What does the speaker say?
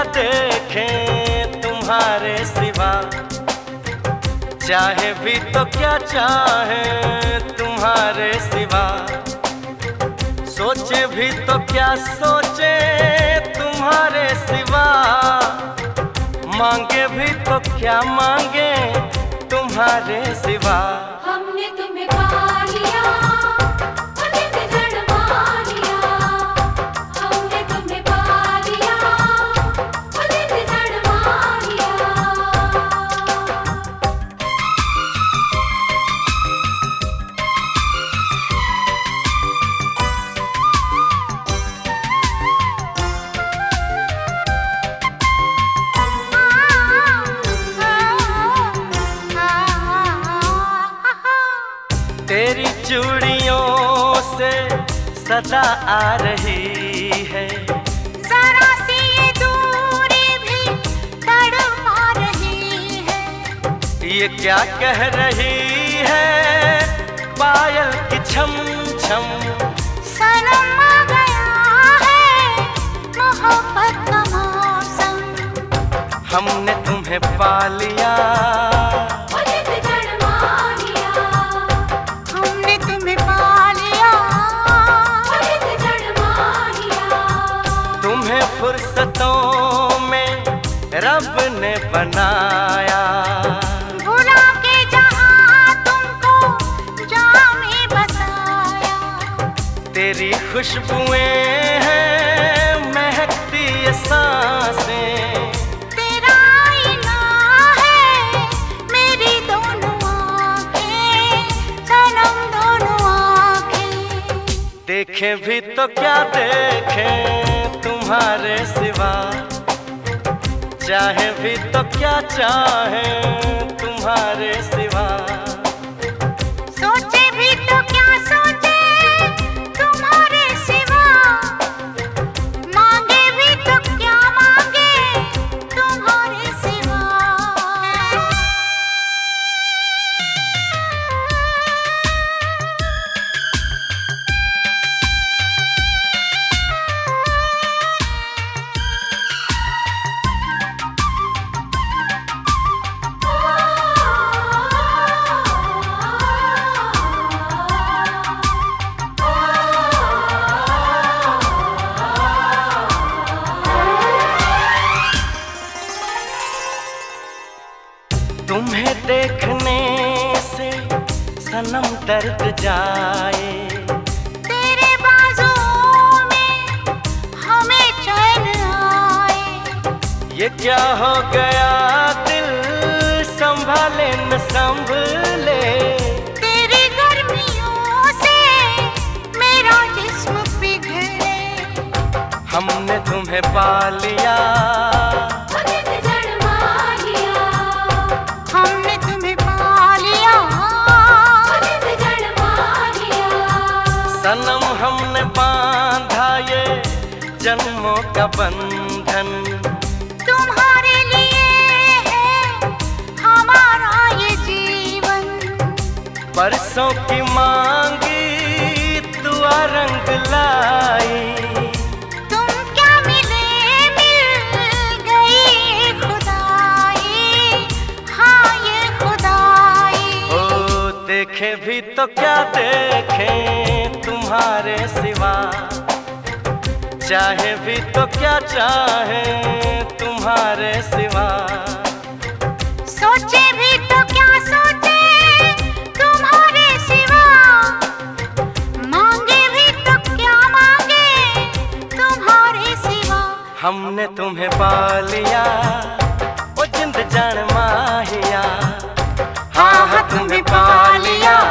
देखें तुम्हारे सिवा, चाहे भी तो क्या चाहे तुम्हारे सिवा, सोचे भी तो क्या सोचे तुम्हारे सिवा, मांगे भी तो क्या मांगे तुम्हारे सिवा। हमने तुम्हें पा लिया, उदित जड़ मान लिया। हमने तुम्हें पा लिया, उदित जड़ मान लिया। तेरी चूड़ियों से सदा आ रही है, जरा सी ये दूरी भी तड़पा रही है। ये क्या कह रही है पायल की छम छम। सनम आ गया है मोहब्बत का मौसम। हमने तुम्हें पा लिया, उदित जड़ मान लिया। हमने तुम्हें पा लिया, उदित जड़ मान लिया। तुम्हें फुर्सतों में रब ने बनाया, भुला के जहां तुमको जहां में बसाया। तेरी खुशबुएं हैं महकती ये सांसें, तेरा आईना है मेरी दोनों आँखें, सनम दोनों आँखें। देखें भी तो क्या देखें तुम्हारे सिवा, चाहे भी तो क्या चाहे तुम्हारे सिवा, सोचे भी तो क्या सोचे तुम्हारे सिवा, मांगे भी तो क्या मांगे तुम्हारे सिवा। तुम्हें देखने से सनम दर्द जाए, तेरे बाजुओं में हमें चैन आए। ये क्या हो गया दिल संभाले न संभले, तेरी गर्मियों से मेरा जिस्म पिघले। हमने तुम्हें पा लिया, उदित जड़ मान लिया। हमने तुम्हें पा लिया, उदित जड़ मान लिया। सनम हमने बांधा ये जन्मों का बंधन, तुम्हारे लिए है हमारा ये जीवन। बरसों की मांगी दुआ रंग लाई, तुम क्या मिले मिल गई ये खुदाई, हाँ ये खुदाई। ओ देखे भी तो क्या देखें तुम्हारे सिवा, चाहे भी तो क्या चाहे तुम्हारे सिवा, सोचे भी तो क्या सोचे तुम्हारे सिवा, मांगे भी तो क्या मांगे तुम्हारे सिवा। हमने तुम्हें पा लिया, ओ जिंद जान माहिया, हाँ हाँ तुम्हें पा लिया।